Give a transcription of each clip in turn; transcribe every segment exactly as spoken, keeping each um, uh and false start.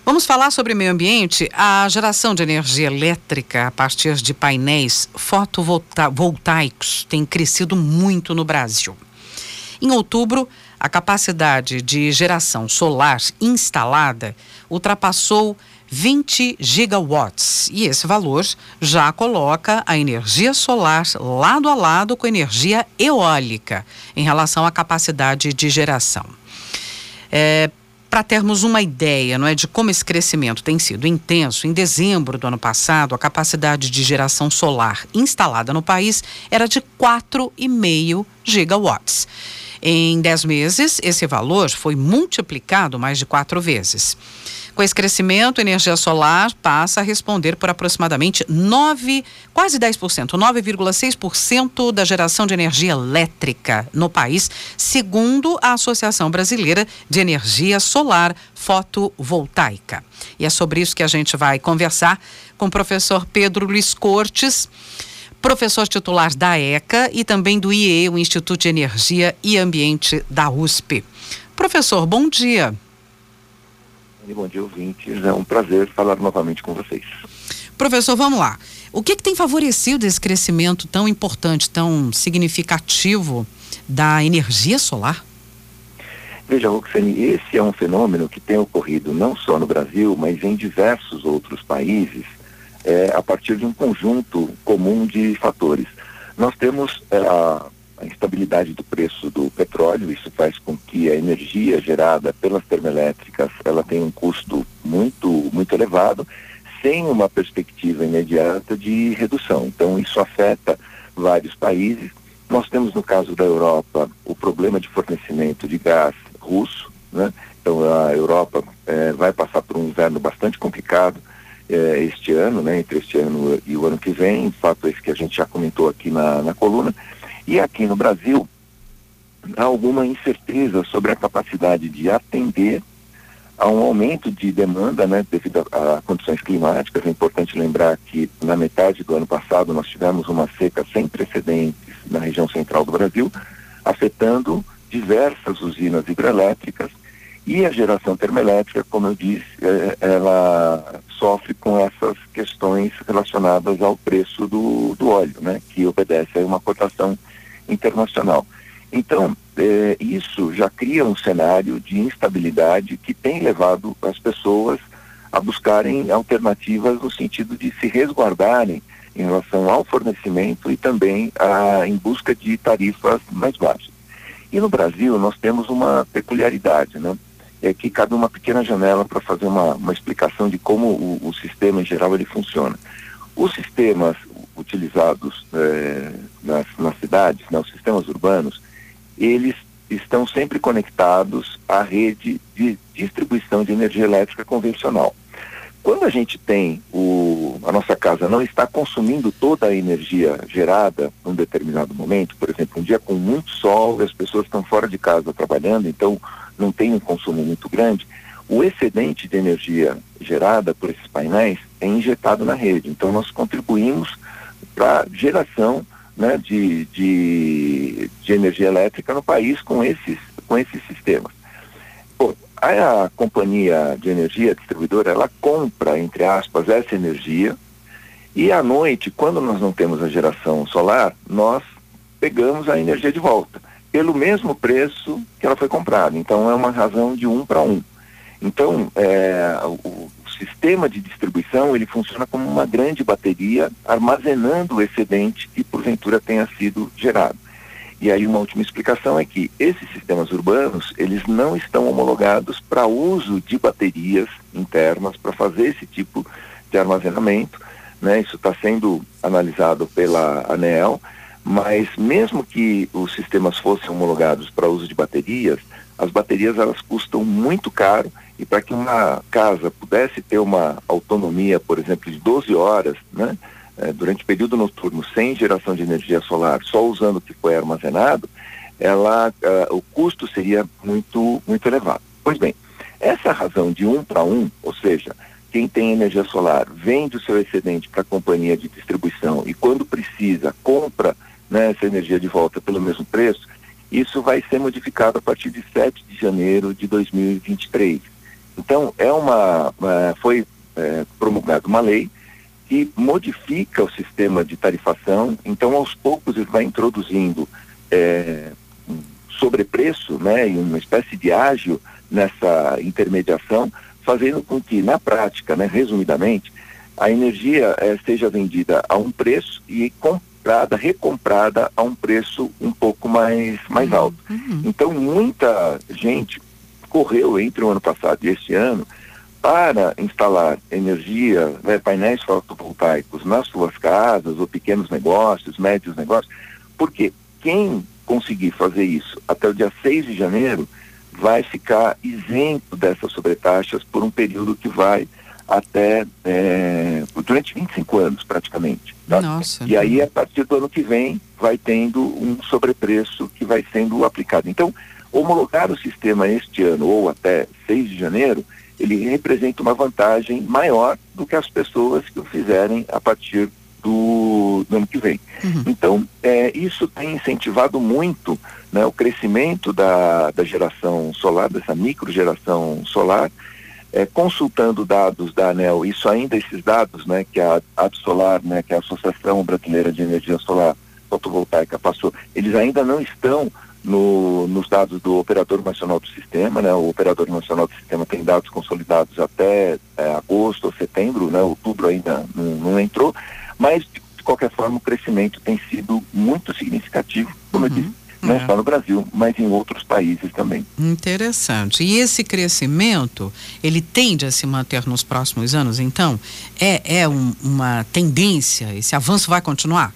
Vamos falar sobre meio ambiente. A geração de energia elétrica a partir de painéis fotovoltaicos tem crescido muito no Brasil. Em outubro, a capacidade de geração solar instalada ultrapassou vinte gigawatts e esse valor já coloca a energia solar lado a lado com a energia eólica em relação à capacidade de geração. É, Para termos uma ideia, não é, de como esse crescimento tem sido intenso, em dezembro do ano passado, a capacidade de geração solar instalada no país era de quatro vírgula cinco gigawatts. Em dez meses, esse valor foi multiplicado mais de quatro vezes. Com esse crescimento, a energia solar passa a responder por aproximadamente nove, quase dez por cento, nove vírgula seis por cento da geração de energia elétrica no país, segundo a Associação Brasileira de Energia Solar Fotovoltaica. E é sobre isso que a gente vai conversar com o professor Pedro Luiz Cortes, professor titular da ECA e também do I E, o Instituto de Energia e Ambiente da U S P. Professor, bom dia. Bom dia, ouvintes. É um prazer falar novamente com vocês. Professor, vamos lá. O que, que tem favorecido esse crescimento tão importante, tão significativo da energia solar? Veja, Roxane, esse é um fenômeno que tem ocorrido não só no Brasil, mas em diversos outros países, é, a partir de um conjunto comum de fatores. Nós temos é, a a instabilidade do preço do petróleo, isso faz com que a energia gerada pelas termoelétricas, ela tenha um custo muito, muito elevado, sem uma perspectiva imediata de redução. Então, isso afeta vários países. Nós temos, no caso da Europa, o problema de fornecimento de gás russo, né? Então, a Europa eh, vai passar por um inverno bastante complicado eh, este ano, né? Entre este ano e o ano que vem, fato esse que a gente já comentou aqui na, na coluna. E aqui no Brasil, há alguma incerteza sobre a capacidade de atender a um aumento de demanda, né, devido a, a condições climáticas. É importante lembrar que na metade do ano passado nós tivemos uma seca sem precedentes na região central do Brasil, afetando diversas usinas hidrelétricas, e a geração termoelétrica, como eu disse, é, ela sofre com essas questões relacionadas ao preço do, do óleo, né, que obedece a uma cotação internacional. Então, eh, isso já cria um cenário de instabilidade que tem levado as pessoas a buscarem alternativas no sentido de se resguardarem em relação ao fornecimento e também a, em busca de tarifas mais baixas. E no Brasil nós temos uma peculiaridade, né? É que cabe uma pequena janela para fazer uma, uma explicação de como o, o sistema em geral ele funciona. Os sistemas utilizados eh, nas, nas cidades, né, os sistemas urbanos, eles estão sempre conectados à rede de distribuição de energia elétrica convencional. Quando a gente tem, o, a nossa casa não está consumindo toda a energia gerada num determinado momento, por exemplo, um dia com muito sol, as pessoas estão fora de casa trabalhando, então não tem um consumo muito grande, o excedente de energia gerada por esses painéis é injetado na rede. Então nós contribuímos para a geração, né, de, de, de energia elétrica no país com esses, com esses sistemas. Bom, a, a companhia de energia, a distribuidora, ela compra, entre aspas, essa energia e à noite, quando nós não temos a geração solar, nós pegamos a energia de volta, pelo mesmo preço que ela foi comprada. Então é uma razão de um para um. Então, é, o, o sistema de distribuição, ele funciona como uma grande bateria, armazenando o excedente que porventura tenha sido gerado. E aí uma última explicação é que esses sistemas urbanos, eles não estão homologados para uso de baterias internas, para fazer esse tipo de armazenamento, né? Isso está sendo analisado pela ANEEL, mas mesmo que os sistemas fossem homologados para uso de baterias, as baterias elas custam muito caro, e para que uma casa pudesse ter uma autonomia, por exemplo, de doze horas, né, eh, durante o período noturno, sem geração de energia solar, só usando o que foi armazenado, ela, uh, o custo seria muito, muito elevado. Pois bem, essa razão de um para um, ou seja, quem tem energia solar vende o seu excedente para a companhia de distribuição e quando precisa compra, né, essa energia de volta pelo mesmo preço, isso vai ser modificado a partir de sete de janeiro de dois mil e vinte e três. Então, é uma, uma foi é, promulgada uma lei que modifica o sistema de tarifação. Então, aos poucos, ele vai introduzindo é, um sobrepreço, né, e uma espécie de ágio nessa intermediação, fazendo com que, na prática, né, resumidamente, a energia é, seja vendida a um preço e comprada, recomprada a um preço um pouco mais, mais uhum. alto. Uhum. Então, muita gente correu entre o ano passado e este ano para instalar energia, né, painéis fotovoltaicos nas suas casas, ou pequenos negócios, médios negócios, porque quem conseguir fazer isso até o dia seis de janeiro vai ficar isento dessas sobretaxas por um período que vai até é, durante vinte e cinco anos praticamente. Tá? Nossa. E aí, a partir do ano que vem, vai tendo um sobrepreço que vai sendo aplicado. Então, homologar o sistema este ano ou até seis de janeiro, ele representa uma vantagem maior do que as pessoas que o fizerem a partir do, do ano que vem. Uhum. Então, é, isso tem incentivado muito, né, o crescimento da, da geração solar, dessa microgeração solar. É, consultando dados da ANEEL, isso ainda, esses dados, né, que a Absolar, né, que é a Associação Brasileira de Energia Solar Fotovoltaica passou, eles ainda não estão no, nos dados do Operador Nacional do Sistema, né, o Operador Nacional do Sistema tem dados consolidados até é, agosto ou setembro, né, outubro ainda não, não entrou, mas de, de qualquer forma o crescimento tem sido muito significativo, como uhum. eu disse, não é. só no Brasil, mas em outros países também. Interessante. E esse crescimento, ele tende a se manter nos próximos anos, então? É, é um, uma tendência? Esse avanço vai continuar?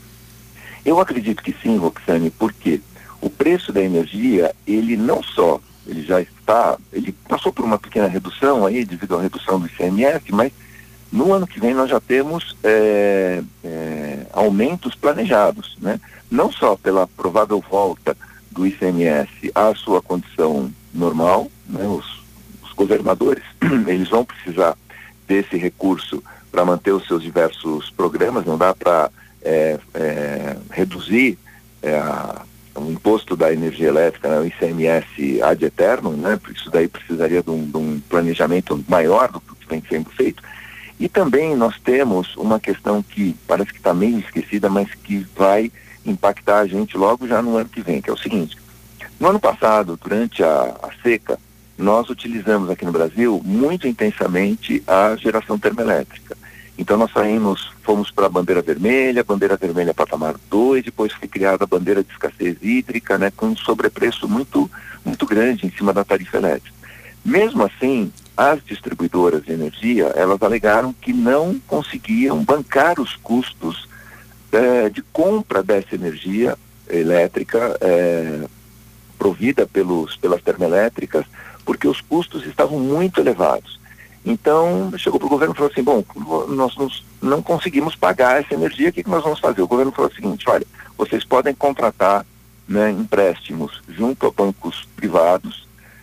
Eu acredito que sim, Roxane, porque o preço da energia, ele não só, ele já está, ele passou por uma pequena redução aí, devido à redução do I C M S, mas no ano que vem nós já temos é, é, aumentos planejados, né? Não só pela provável volta do I C M S à sua condição normal, né? Os, os governadores, eles vão precisar desse recurso para manter os seus diversos programas, não dá para é, é, reduzir é, a, o imposto da energia elétrica, né? O I C M S ad eternum, né? Isso daí precisaria de um, de um planejamento maior do que vem sendo feito. E também nós temos uma questão que parece que está meio esquecida, mas que vai impactar a gente logo já no ano que vem, que é o seguinte: no ano passado, durante a, a seca, nós utilizamos aqui no Brasil muito intensamente a geração termoelétrica. Então nós saímos, fomos para a bandeira vermelha, bandeira vermelha patamar dois, depois foi criada a bandeira de escassez hídrica, né, com um sobrepreço muito, muito grande em cima da tarifa elétrica. Mesmo assim, as distribuidoras de energia, elas alegaram que não conseguiam bancar os custos eh, de compra dessa energia elétrica eh, provida pelos, pelas termoelétricas, porque os custos estavam muito elevados. Então, chegou para o governo e falou assim, bom, nós nos, não conseguimos pagar essa energia, o que, que nós vamos fazer? O governo falou o seguinte, olha, vocês podem contratar, né, empréstimos junto a bancos privados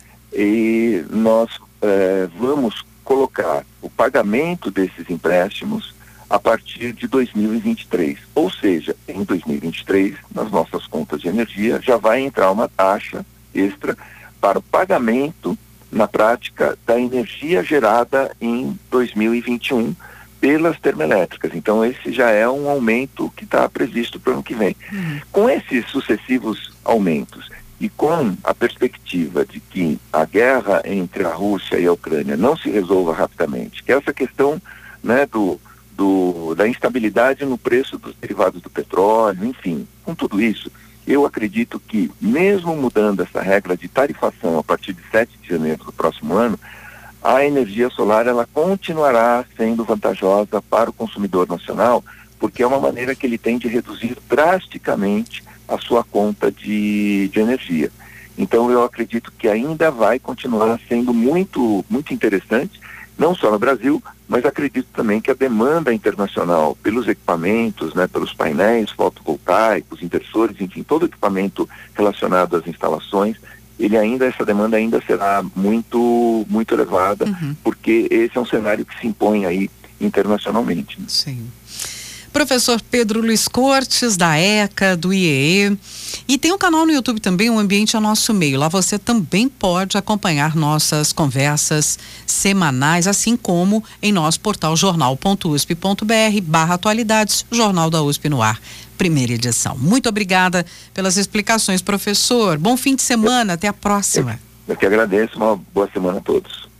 e nós eh, vamos colocar o pagamento desses empréstimos a partir de dois mil e vinte e três. Ou seja, em dois mil e vinte e três, nas nossas contas de energia, já vai entrar uma taxa extra para o pagamento, na prática, da energia gerada em dois mil e vinte e um pelas termoelétricas. Então, esse já é um aumento que está previsto para o ano que vem. Uhum. Com esses sucessivos aumentos e com a perspectiva de que a guerra entre a Rússia e a Ucrânia não se resolva rapidamente, que essa questão, né, do, do, da instabilidade no preço dos derivados do petróleo, enfim, com tudo isso, eu acredito que, mesmo mudando essa regra de tarifação a partir de sete de janeiro do próximo ano, a energia solar ela continuará sendo vantajosa para o consumidor nacional, porque é uma maneira que ele tem de reduzir drasticamente a sua conta de, de energia. Então, eu acredito que ainda vai continuar sendo muito, muito interessante, não só no Brasil, mas acredito também que a demanda internacional pelos equipamentos, né, pelos painéis fotovoltaicos, inversores, enfim, todo equipamento relacionado às instalações, ele ainda, essa demanda ainda será muito, muito elevada, uhum. porque esse é um cenário que se impõe aí internacionalmente. Sim. Professor Pedro Luiz Cortes, da ECA, do I E E. E tem um canal no YouTube também, O Ambiente é Nosso Meio. Lá você também pode acompanhar nossas conversas semanais, assim como em nosso portal jornal ponto u s p ponto b r barra atualidades, Jornal da U S P no ar, primeira edição. Muito obrigada pelas explicações, professor. Bom fim de semana, até a próxima. Eu, eu que agradeço, uma boa semana a todos.